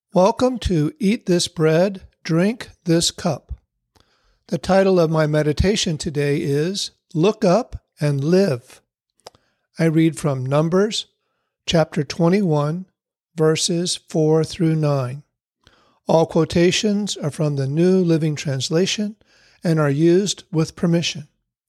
Welcome to Eat This Bread, Drink This Cup. The title of my meditation today is Look Up and Live. I read from Numbers chapter 21, verses 4 through 9. All quotations are from the New Living Translation and are used with permission.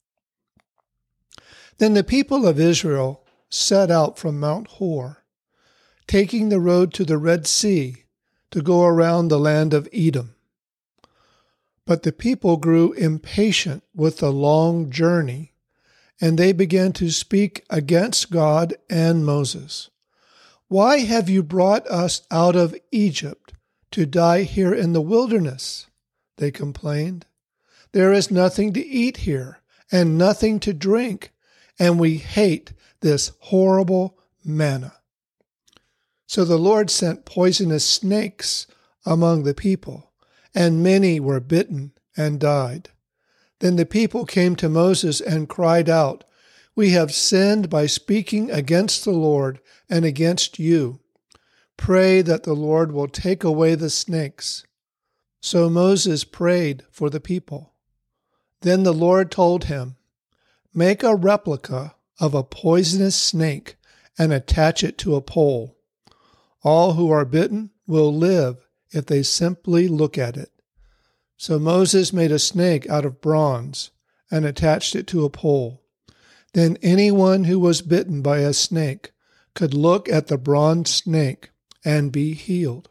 Then the people of Israel set out from Mount Hor, taking the road to the Red Sea, to go around the land of Edom. But the people grew impatient with the long journey, and they began to speak against God and Moses. "Why have you brought us out of Egypt to die here in the wilderness?" they complained. "There is nothing to eat here and nothing to drink, and we hate this horrible manna." So the Lord sent poisonous snakes among the people, and many were bitten and died. Then the people came to Moses and cried out, "We have sinned by speaking against the Lord and against you. Pray that the Lord will take away the snakes." So Moses prayed for the people. Then the Lord told him, "Make a replica of a poisonous snake and attach it to a pole. All who are bitten will live if they simply look at it." So Moses made a snake out of bronze and attached it to a pole. Then anyone who was bitten by a snake could look at the bronze snake and be healed.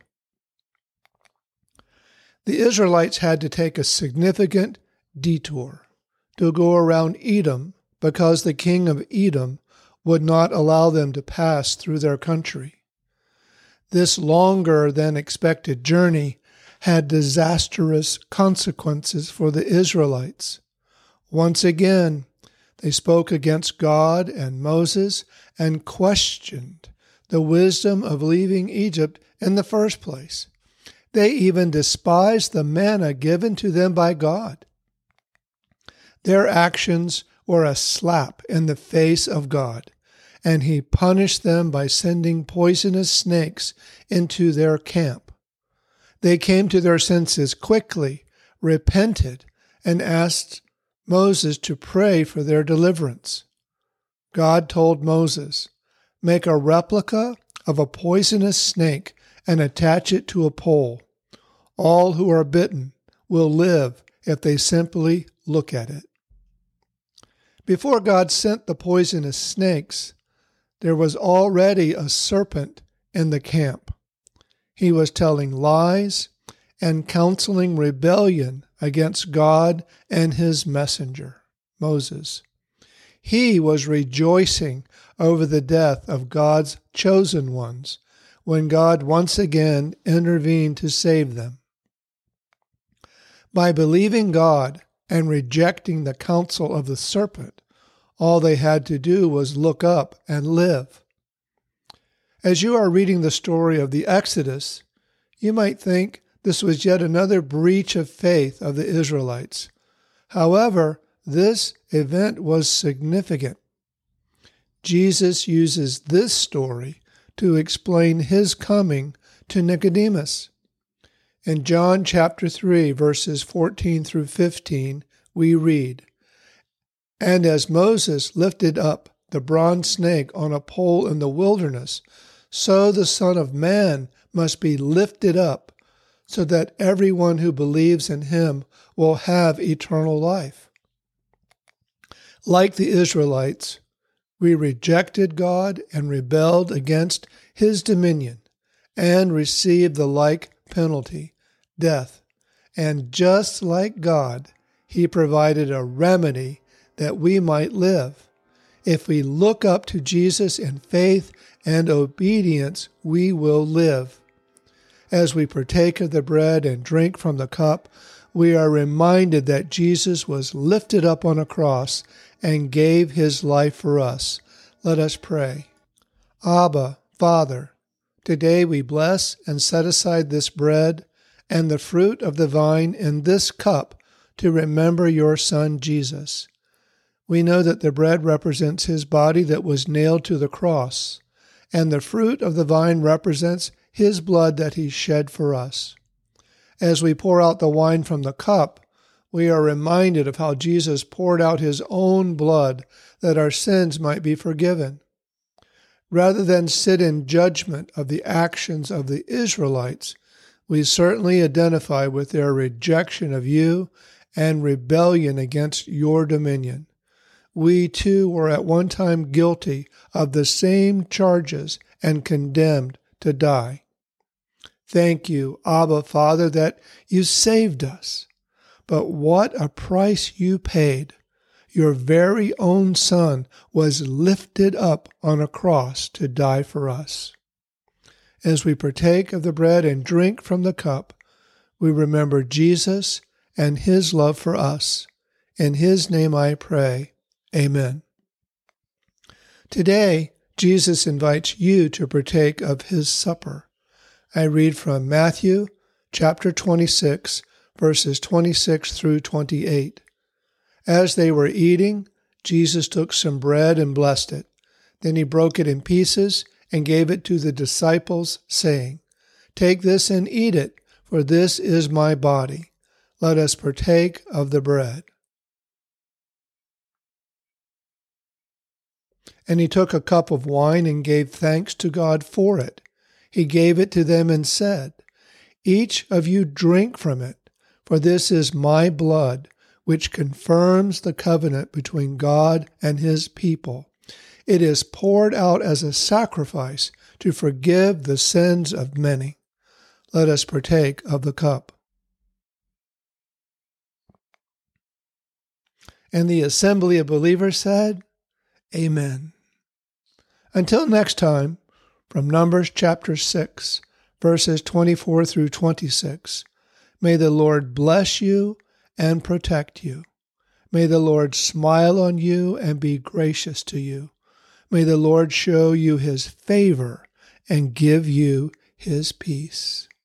The Israelites had to take a significant detour to go around Edom because the king of Edom would not allow them to pass through their country. This longer than expected journey had disastrous consequences for the Israelites. Once again, they spoke against God and Moses and questioned the wisdom of leaving Egypt in the first place. They even despised the manna given to them by God. Their actions were a slap in the face of God, and he punished them by sending poisonous snakes into their camp. They came to their senses quickly, repented, and asked Moses to pray for their deliverance. God told Moses, "Make a replica of a poisonous snake and attach it to a pole. All who are bitten will live if they simply look at it." Before God sent the poisonous snakes, there was already a serpent in the camp. He was telling lies and counseling rebellion against God and his messenger, Moses. He was rejoicing over the death of God's chosen ones when God once again intervened to save them. By believing God and rejecting the counsel of the serpent, all they had to do was look up and live. As you are reading the story of the Exodus, you might think this was yet another breach of faith of the Israelites. However, this event was significant. Jesus uses this story to explain his coming to Nicodemus. In John chapter 3, verses 14 through 15, we read, "And as Moses lifted up the bronze snake on a pole in the wilderness, so the Son of Man must be lifted up, so that everyone who believes in him will have eternal life." Like the Israelites, we rejected God and rebelled against his dominion and received the like penalty, death. And just like God, he provided a remedy that we might live. If we look up to Jesus in faith and obedience, we will live. As we partake of the bread and drink from the cup, we are reminded that Jesus was lifted up on a cross and gave his life for us. Let us pray. Abba, Father, today we bless and set aside this bread and the fruit of the vine in this cup to remember your Son, Jesus. We know that the bread represents his body that was nailed to the cross, and the fruit of the vine represents his blood that he shed for us. As we pour out the wine from the cup, we are reminded of how Jesus poured out his own blood that our sins might be forgiven. Rather than sit in judgment of the actions of the Israelites, we certainly identify with their rejection of you and rebellion against your dominion. We too were at one time guilty of the same charges and condemned to die. Thank you, Abba, Father, that you saved us. But what a price you paid. Your very own Son was lifted up on a cross to die for us. As we partake of the bread and drink from the cup, we remember Jesus and his love for us. In his name I pray. Amen. Today, Jesus invites you to partake of his supper. I read from Matthew chapter 26, verses 26 through 28. As they were eating, Jesus took some bread and blessed it. Then he broke it in pieces and gave it to the disciples, saying, "Take this and eat it, for this is my body. Let us partake of the bread." And he took a cup of wine and gave thanks to God for it. He gave it to them and said, "Each of you drink from it, for this is my blood, which confirms the covenant between God and his people. It is poured out as a sacrifice to forgive the sins of many. Let us partake of the cup." And the assembly of believers said, Amen. Until next time, from Numbers chapter 6, verses 24 through 26, may the Lord bless you and protect you. May the Lord smile on you and be gracious to you. May the Lord show you his favor and give you his peace.